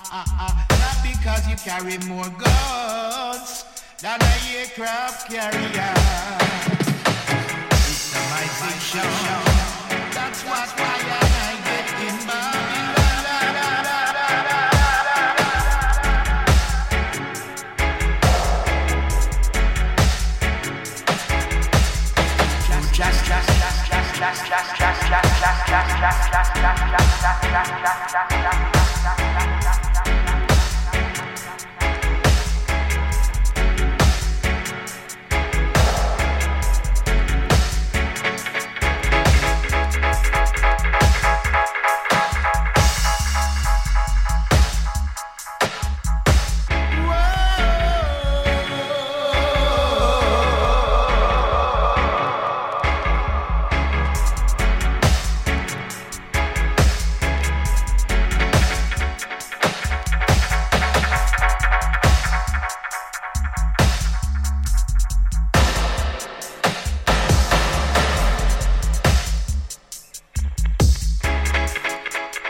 Not because you carry more guns than a aircraft carrier. It's a mighty show. That's what why I get in Babylon.